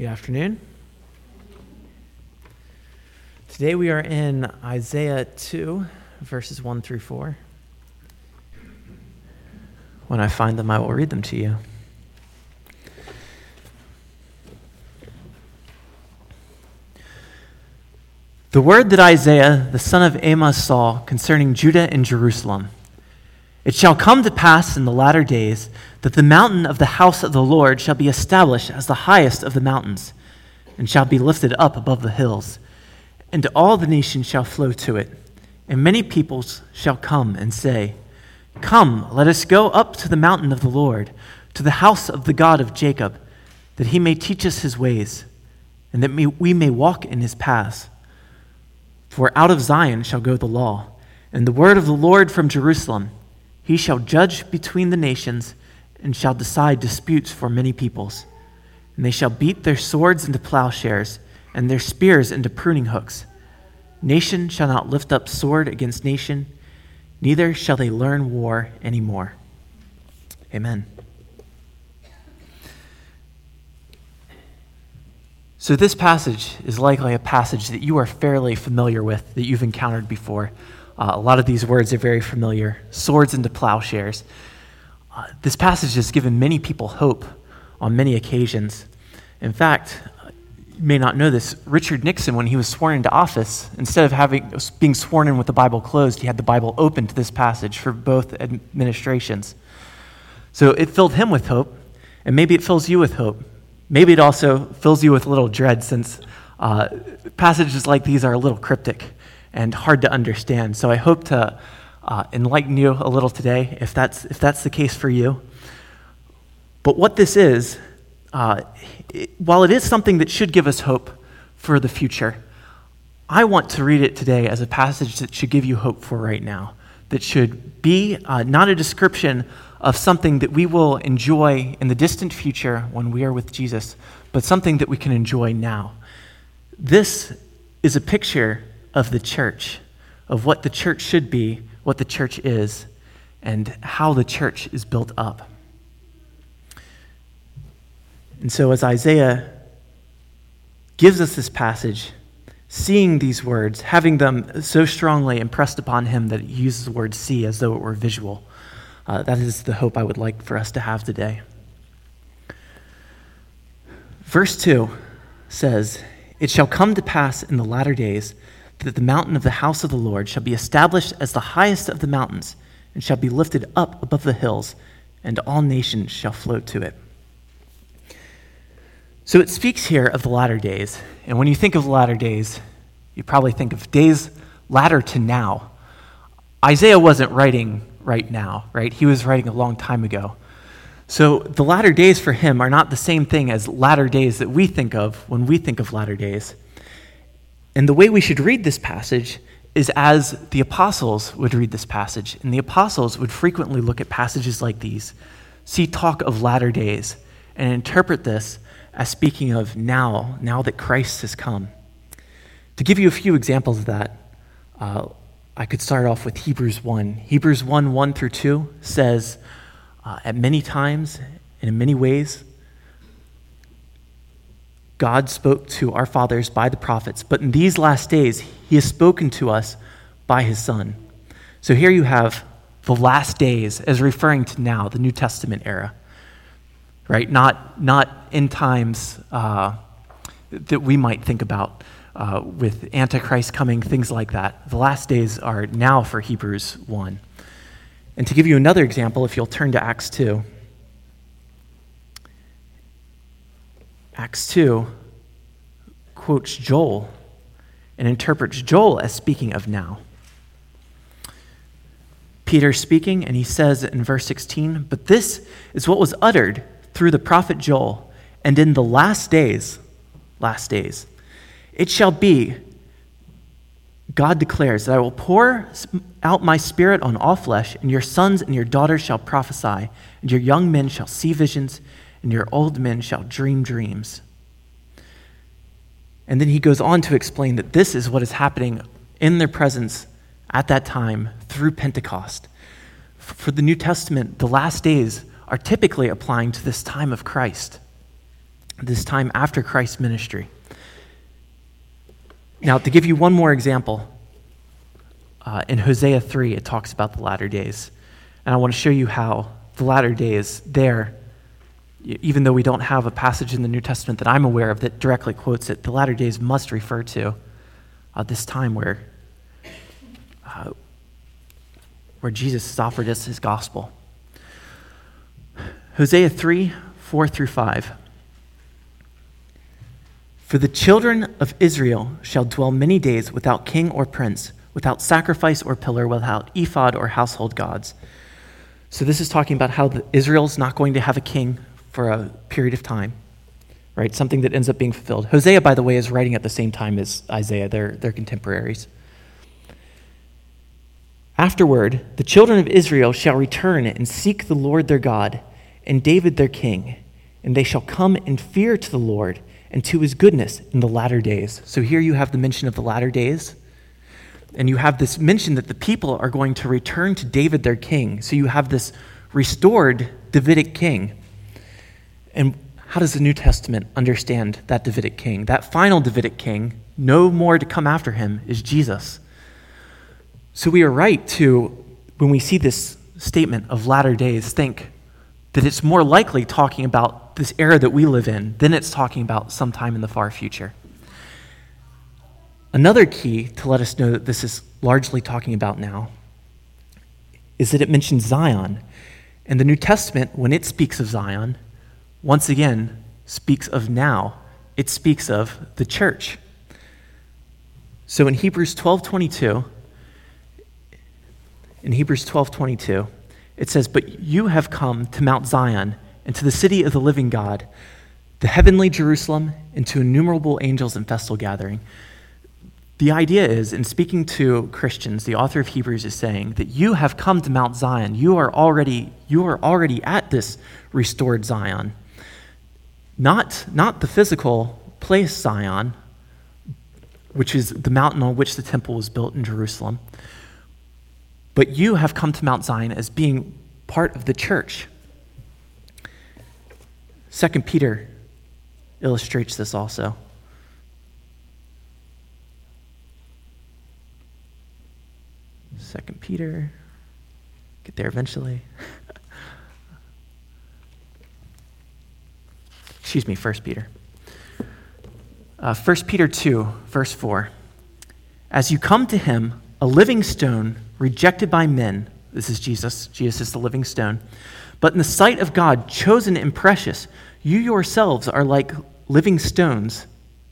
Good afternoon. Today we are in Isaiah 2, verses 1 through 4. When I find them, I will read them to you. The word that Isaiah, the son of Amos, saw concerning Judah and Jerusalem. It shall come to pass in the latter days that the mountain of the house of the Lord shall be established as the highest of the mountains, and shall be lifted up above the hills, and all the nations shall flow to it. And many peoples shall come and say, Come, let us go up to the mountain of the Lord, to the house of the God of Jacob, that he may teach us his ways, and that we may walk in his paths. For out of Zion shall go the law, and the word of the Lord from Jerusalem. He shall judge between the nations, and shall decide disputes for many peoples. And they shall beat their swords into plowshares, and their spears into pruning hooks. Nation shall not lift up sword against nation, neither shall they learn war any more. Amen. So this passage is likely a passage that you are fairly familiar with, that you've encountered before. A lot of these words are very familiar. Swords into plowshares. This passage has given many people hope on many occasions. In fact, you may not know this, Richard Nixon, when he was sworn into office, instead of being sworn in with the Bible closed, he had the Bible open to this passage for both administrations. So it filled him with hope, and maybe it fills you with hope. Maybe it also fills you with a little dread, since passages like these are a little cryptic and hard to understand. So I hope to enlighten you a little today, if that's the case for you. But what this is, while it is something that should give us hope for the future, I want to read it today as a passage that should give you hope for right now, that should be not a description of something that we will enjoy in the distant future when we are with Jesus, but something that we can enjoy now. This is a picture of the church, of what the church should be, what the church is, and how the church is built up. And so as Isaiah gives us this passage, seeing these words, having them so strongly impressed upon him that he uses the word see as though it were visual, that is the hope I would like for us to have today. Verse 2 says, It shall come to pass in the latter days that the mountain of the house of the Lord shall be established as the highest of the mountains, and shall be lifted up above the hills, and all nations shall flow to it. So it speaks here of the latter days. And when you think of the latter days, you probably think of days latter to now. Isaiah wasn't writing right now, right? He was writing a long time ago. So the latter days for him are not the same thing as latter days that we think of when we think of latter days. And the way we should read this passage is as the apostles would read this passage. And the apostles would frequently look at passages like these, see talk of latter days, and interpret this as speaking of now that Christ has come. To give you a few examples of that, I could start off with Hebrews 1. Hebrews 1, 1 through 2 says, at many times and in many ways, God spoke to our fathers by the prophets, but in these last days, he has spoken to us by his Son. So here you have the last days as referring to now, the New Testament era, right? Not in times that we might think about with Antichrist coming, things like that. The last days are now for Hebrews 1. And to give you another example, if you'll turn to Acts 2. Acts 2 quotes Joel and interprets Joel as speaking of now. Peter speaking, and he says in verse 16, But this is what was uttered through the prophet Joel, and in the last days, it shall be, God declares, that I will pour out my spirit on all flesh, and your sons and your daughters shall prophesy, and your young men shall see visions, and your old men shall dream dreams. And then he goes on to explain that this is what is happening in their presence at that time through Pentecost. For the New Testament, the last days are typically applying to this time of Christ. this time after Christ's ministry. Now, to give you one more example, in Hosea 3, it talks about the latter days. And I want to show you how the latter days there, even though we don't have a passage in the New Testament that I'm aware of that directly quotes it, the latter days must refer to this time where Jesus has offered us his gospel. Hosea 3, 4 through 5. For the children of Israel shall dwell many days without king or prince, without sacrifice or pillar, without ephod or household gods. So this is talking about how Israel's not going to have a king for a period of time, right? Something that ends up being fulfilled. Hosea, by the way, is writing at the same time as Isaiah. They're contemporaries. Afterward, the children of Israel shall return and seek the Lord their God and David their king, and they shall come in fear to the Lord and to his goodness in the latter days. So here you have the mention of the latter days, and you have this mention that the people are going to return to David their king. So you have this restored Davidic king. And how does the New Testament understand that Davidic king? That final Davidic king, no more to come after him, is Jesus. So we are right to, when we see this statement of latter days, think that it's more likely talking about this era that we live in than it's talking about sometime in the far future. Another key to let us know that this is largely talking about now is that it mentions Zion. And the New Testament, when it speaks of Zion, once again speaks of now. It speaks of the church. So in Hebrews 12:22, it says, "But you have come to Mount Zion and to the city of the living God, the heavenly Jerusalem, and to innumerable angels in festal gathering." The idea is, in speaking to Christians, the author of Hebrews is saying that you have come to Mount Zion. You are already at this restored Zion. Not the physical place Zion, which is the mountain on which the temple was built in Jerusalem, but you have come to Mount Zion as being part of the church. 2 Peter illustrates this also. 2 Peter, get there eventually. 1 Peter. 1 Peter 2, verse 4. "As you come to him, a living stone, rejected by men," this is Jesus, Jesus is the living stone, "but in the sight of God, chosen and precious, you yourselves, like living stones,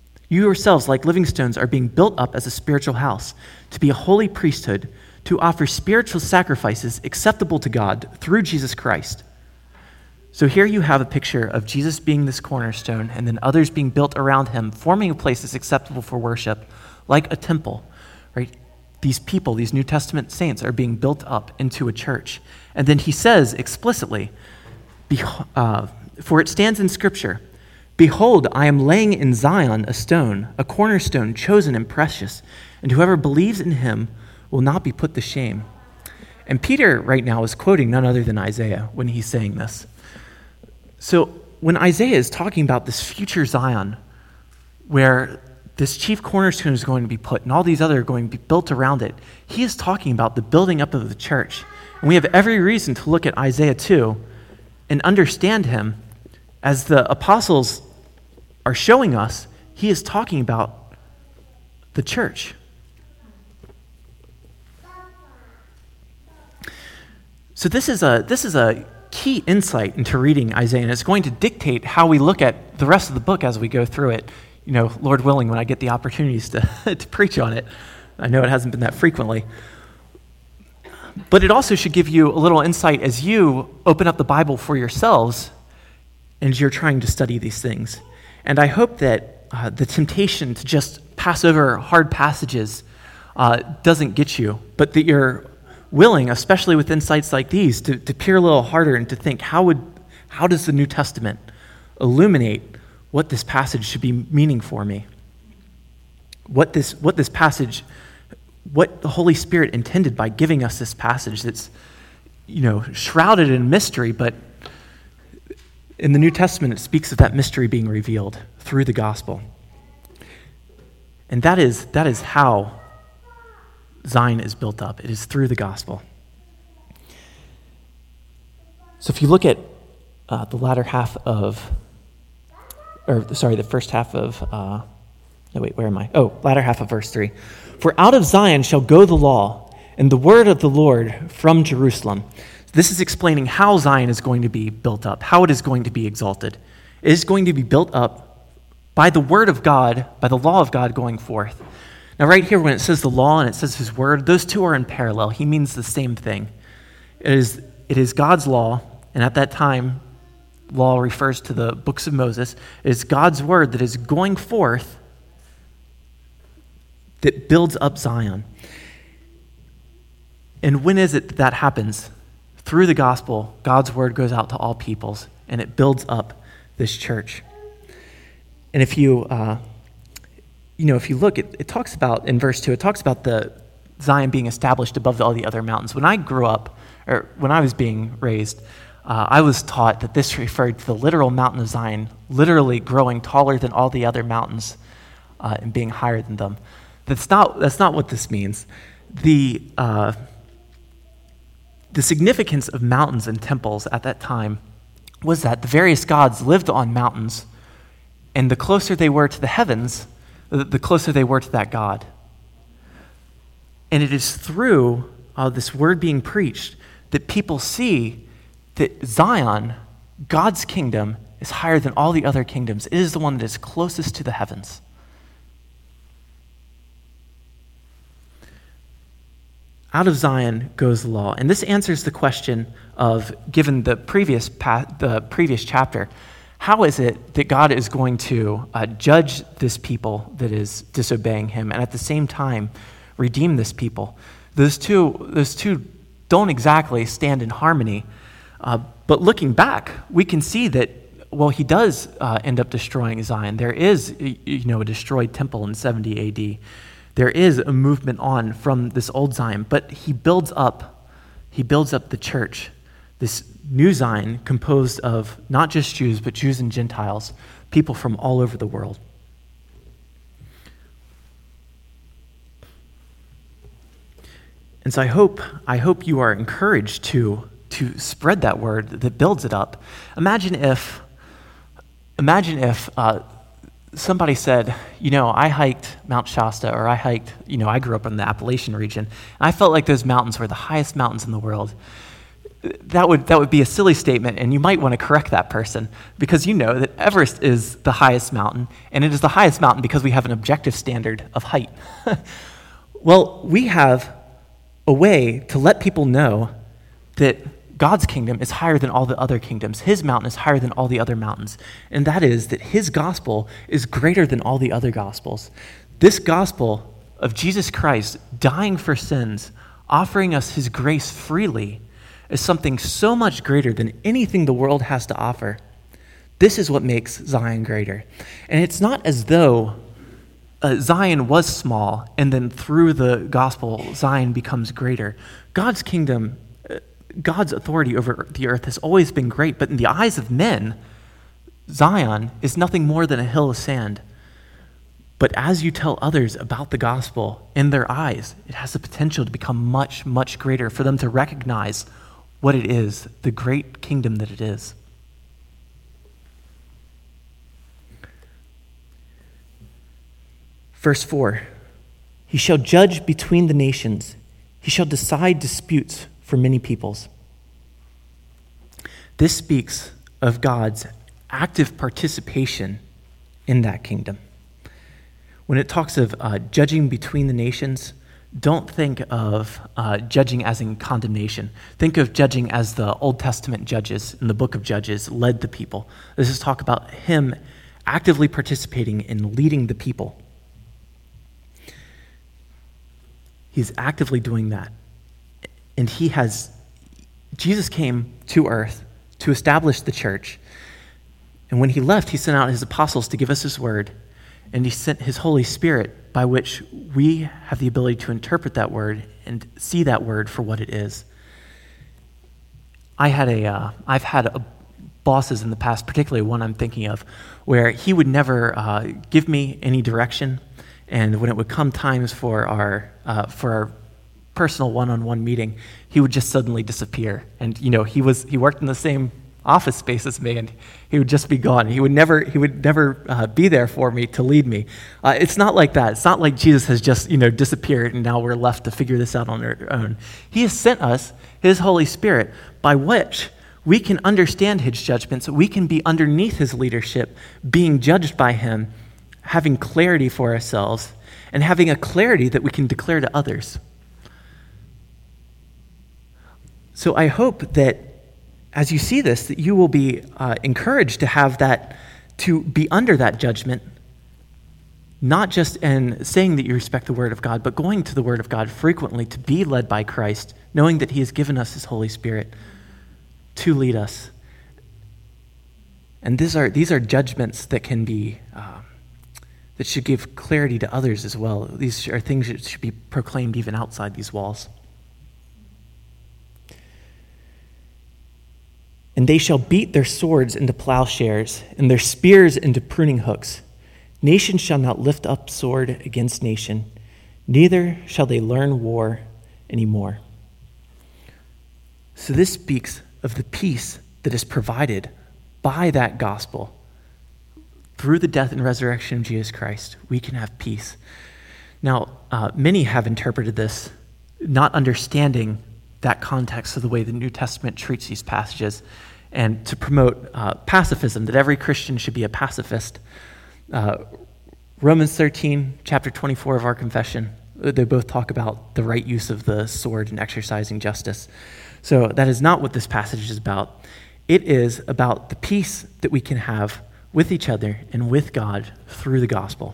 are being built up as a spiritual house, to be a holy priesthood, to offer spiritual sacrifices acceptable to God through Jesus Christ." So here you have a picture of Jesus being this cornerstone and then others being built around him, forming a place that's acceptable for worship, like a temple, right? These people, these New Testament saints, are being built up into a church. And then he says explicitly, "For it stands in Scripture, 'Behold, I am laying in Zion a stone, a cornerstone chosen and precious, and whoever believes in him will not be put to shame.'" And Peter right now is quoting none other than Isaiah when he's saying this. So when Isaiah is talking about this future Zion, where this chief cornerstone is going to be put and all these other are going to be built around it, he is talking about the building up of the church. And we have every reason to look at Isaiah 2 and understand him as the apostles are showing us. He is talking about the church. So this is a key insight into reading Isaiah, and it's going to dictate how we look at the rest of the book as we go through it. You know, Lord willing, when I get the opportunities to preach on it. I know it hasn't been that frequently. But it also should give you a little insight as you open up the Bible for yourselves and you're trying to study these things. And I hope that the temptation to just pass over hard passages doesn't get you, but that you're willing, especially with insights like these, to peer a little harder and to think, how does the New Testament illuminate what this passage should be meaning for me? What the Holy Spirit intended by giving us this passage that's, shrouded in mystery, but In the New Testament, it speaks of that mystery being revealed through the gospel. And that is how Zion is built up. It is through the gospel. So if you look at the first half of, latter half of verse 3. For out of Zion shall go the law, and the word of the Lord from Jerusalem. This is explaining how Zion is going to be built up, how it is going to be exalted. It is going to be built up by the word of God, by the law of God going forth. Now right here, when it says the law and it says his word, those two are in parallel. He means the same thing. It is God's law, and at that time, law refers to the books of Moses. It is God's word that is going forth that builds up Zion. And when is it that happens? Through the gospel, God's word goes out to all peoples, and it builds up this church. And if you look, it talks about, in verse 2, it talks about the Zion being established above all the other mountains. When I grew up, or when I was being raised, I was taught that this referred to the literal mountain of Zion, literally growing taller than all the other mountains and being higher than them. That's not what this means. The significance of mountains and temples at that time was that the various gods lived on mountains, and the closer they were to the heavens, the closer they were to that God. And it is through this word being preached that people see that Zion, God's kingdom, is higher than all the other kingdoms. It is the one that is closest to the heavens. Out of Zion goes the law. And this answers the question of, given the previous chapter, how is it that God is going to judge this people that is disobeying him and at the same time redeem this people? Those two don't exactly stand in harmony. But looking back, we can see that, he does end up destroying Zion. There is, a destroyed temple in 70 AD. There is a movement on from this old Zion, but he builds up the church, this new Zion composed of not just Jews, but Jews and Gentiles, people from all over the world. And so I hope you are encouraged to spread that word that builds it up. Imagine if somebody said, I hiked Mount Shasta, or I grew up in the Appalachian region, and I felt like those mountains were the highest mountains in the world. That would be a silly statement, and you might want to correct that person, because you know that Everest is the highest mountain, and it is the highest mountain because we have an objective standard of height. Well, we have a way to let people know that God's kingdom is higher than all the other kingdoms. His mountain is higher than all the other mountains. And that is that his gospel is greater than all the other gospels. This gospel of Jesus Christ dying for sins, offering us his grace freely, is something so much greater than anything the world has to offer. This is what makes Zion greater. And it's not as though Zion was small, and then through the gospel, Zion becomes greater. God's kingdom, God's authority over the earth has always been great, but in the eyes of men, Zion is nothing more than a hill of sand. But as you tell others about the gospel, in their eyes, it has the potential to become much, much greater, for them to recognize what it is, the great kingdom that it is. Verse 4, he shall judge between the nations. He shall decide disputes for many peoples. This speaks of God's active participation in that kingdom. When it talks of judging between the nations, don't think of judging as in condemnation. Think of judging as the Old Testament judges in the book of Judges led the people. This is talk about him actively participating in leading the people. He's actively doing that. And Jesus came to earth to establish the church. And when he left, he sent out his apostles to give us his word. And he sent his Holy Spirit, by which we have the ability to interpret that word and see that word for what it is. I've had a bosses in the past, particularly one I'm thinking of, where he would never give me any direction, and when it would come times for our personal one-on-one meeting, he would just suddenly disappear. And he worked in the same office space as me, and he would just be gone. He would never be there for me to lead me. It's not like that. It's not like Jesus has just disappeared and now we're left to figure this out on our own. He has sent us his Holy Spirit, by which we can understand his judgments. We can be underneath his leadership, being judged by him, having clarity for ourselves, and having a clarity that we can declare to others. So I hope that as you see this, that you will be encouraged to have that, to be under that judgment, not just in saying that you respect the Word of God, but going to the Word of God frequently to be led by Christ, knowing that he has given us his Holy Spirit to lead us. And these are judgments that can be, that should give clarity to others as well. These are things that should be proclaimed even outside these walls. And they shall beat their swords into plowshares, and their spears into pruning hooks. Nation shall not lift up sword against nation, neither shall they learn war anymore. So this speaks of the peace that is provided by that gospel. Through the death and resurrection of Jesus Christ, we can have peace. Now, many have interpreted this, not understanding that context of the way the New Testament treats these passages, and to promote pacifism, that every Christian should be a pacifist. Romans 13, chapter 24 of our confession, they both talk about the right use of the sword and exercising justice. So that is not what this passage is about. It is about the peace that we can have with each other and with God through the gospel.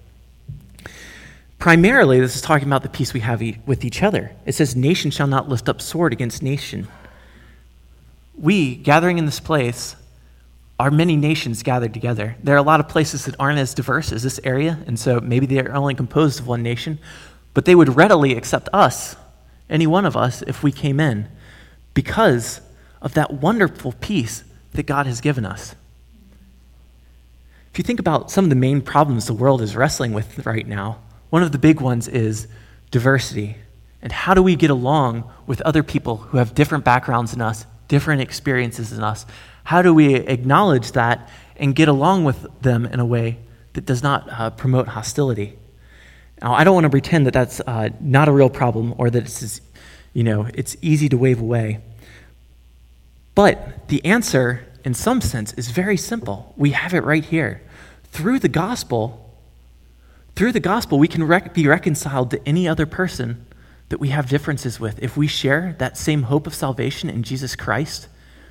Primarily, this is talking about the peace we have with each other. It says, nation shall not lift up sword against nation. We, gathering in this place, are many nations gathered together. There are a lot of places that aren't as diverse as this area, and so maybe they are only composed of one nation, but they would readily accept us, any one of us, if we came in, because of that wonderful peace that God has given us. If you think about some of the main problems the world is wrestling with right now, one of the big ones is diversity. And how do we get along with other people who have different backgrounds than us, different experiences than us? How do we acknowledge that and get along with them in a way that does not promote hostility? Now, I don't want to pretend that that's not a real problem or that it's easy to wave away. But the answer, in some sense, is very simple. We have it right here. Through the gospel, we can be reconciled to any other person that we have differences with. If we share that same hope of salvation in Jesus Christ,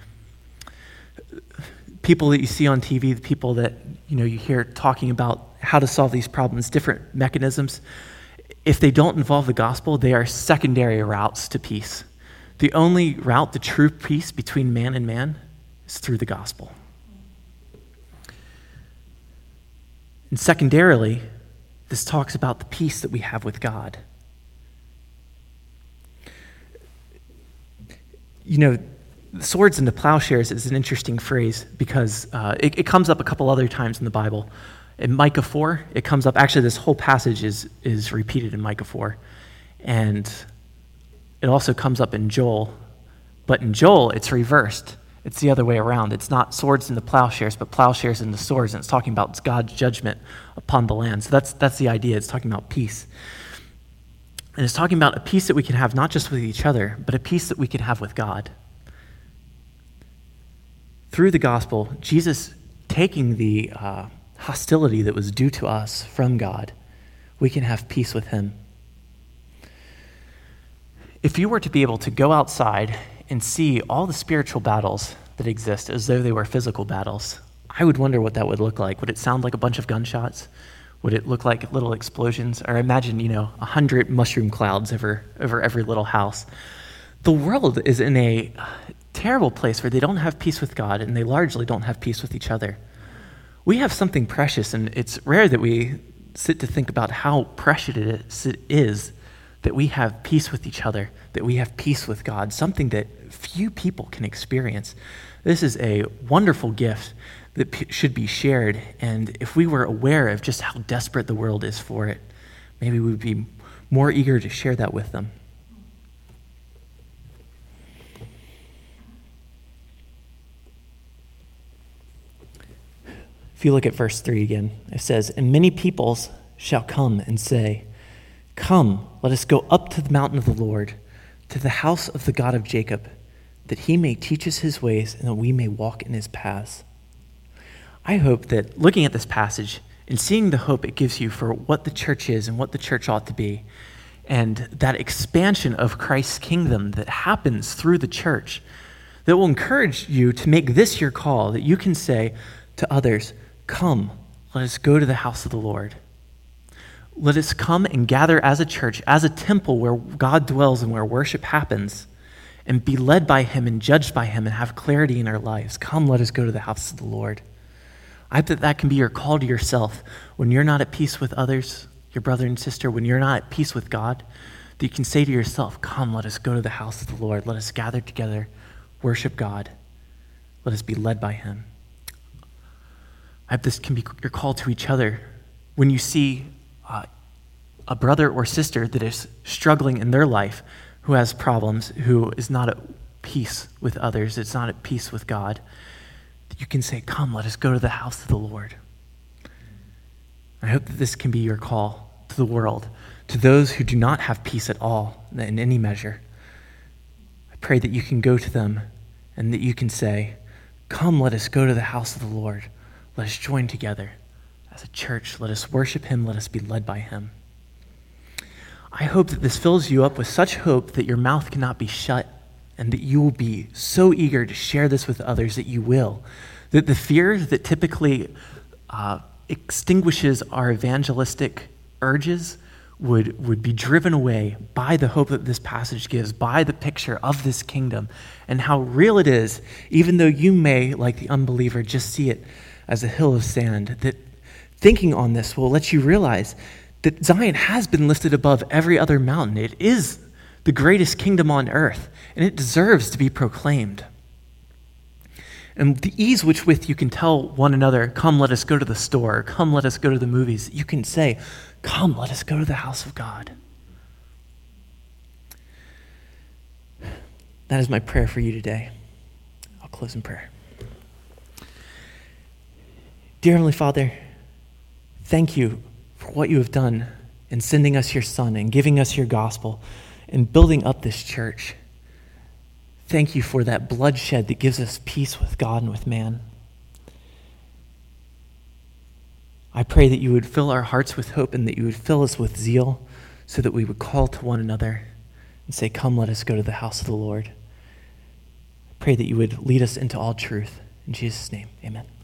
people that you see on TV, the people that you hear talking about how to solve these problems, different mechanisms, if they don't involve the gospel, they are secondary routes to peace. The only route to true peace between man and man is through the gospel. And secondarily, this talks about the peace that we have with God. Swords into plowshares is an interesting phrase because it comes up a couple other times in the Bible. In Micah 4, it comes up. Actually, this whole passage is repeated in Micah 4. And it also comes up in Joel. But in Joel, it's reversed. It's the other way around. It's not swords into plowshares, but plowshares into swords. And it's talking about God's judgment upon the land. So that's the idea. It's talking about peace. And it's talking about a peace that we can have not just with each other, but a peace that we can have with God. Through the gospel, Jesus taking the hostility that was due to us from God, we can have peace with him. If you were to be able to go outside and see all the spiritual battles that exist as though they were physical battles, I would wonder what that would look like. Would it sound like a bunch of gunshots? Would it look like little explosions? Or imagine, 100 mushroom clouds over every little house. The world is in a terrible place where they don't have peace with God and they largely don't have peace with each other. We have something precious, and it's rare that we sit to think about how precious it is that we have peace with each other, that we have peace with God, something that few people can experience. This is a wonderful gift that should be shared, and if we were aware of just how desperate the world is for it, maybe we would be more eager to share that with them. If you look at verse 3 again, it says, "And many peoples shall come and say, 'Come, let us go up to the mountain of the Lord, to the house of the God of Jacob, that he may teach us his ways and that we may walk in his paths.'" I hope that looking at this passage and seeing the hope it gives you for what the church is and what the church ought to be, and that expansion of Christ's kingdom that happens through the church, that will encourage you to make this your call, that you can say to others, "Come, let us go to the house of the Lord. Let us come and gather as a church, as a temple where God dwells and where worship happens, and be led by him and judged by him and have clarity in our lives. Come, let us go to the house of the Lord." I hope that can be your call to yourself when you're not at peace with others, your brother and sister, when you're not at peace with God, that you can say to yourself, "Come, let us go to the house of the Lord. Let us gather together, worship God. Let us be led by him." I hope this can be your call to each other when you see a brother or sister that is struggling in their life, who has problems, who is not at peace with others, it's not at peace with God, that you can say, "Come, let us go to the house of the Lord." I hope that this can be your call to the world, to those who do not have peace at all in any measure. I pray that you can go to them and that you can say, "Come, let us go to the house of the Lord. Let us join together as a church. Let us worship him. Let us be led by him." I hope that this fills you up with such hope that your mouth cannot be shut, and that you will be so eager to share this with others that you will. That the fear that typically extinguishes our evangelistic urges would be driven away by the hope that this passage gives, by the picture of this kingdom, and how real it is, even though you may, like the unbeliever, just see it as a hill of sand. That thinking on this will let you realize that Zion has been lifted above every other mountain. It is the greatest kingdom on earth, and it deserves to be proclaimed. And the ease with you can tell one another, "Come, let us go to the store," "Come, let us go to the movies," you can say, "Come, let us go to the house of God." That is my prayer for you today. I'll close in prayer. Dear Heavenly Father, thank you for what you have done in sending us your Son and giving us your gospel and building up this church. Thank you for that bloodshed that gives us peace with God and with man. I pray that you would fill our hearts with hope and that you would fill us with zeal so that we would call to one another and say, "Come, let us go to the house of the Lord." I pray that you would lead us into all truth. In Jesus' name, amen.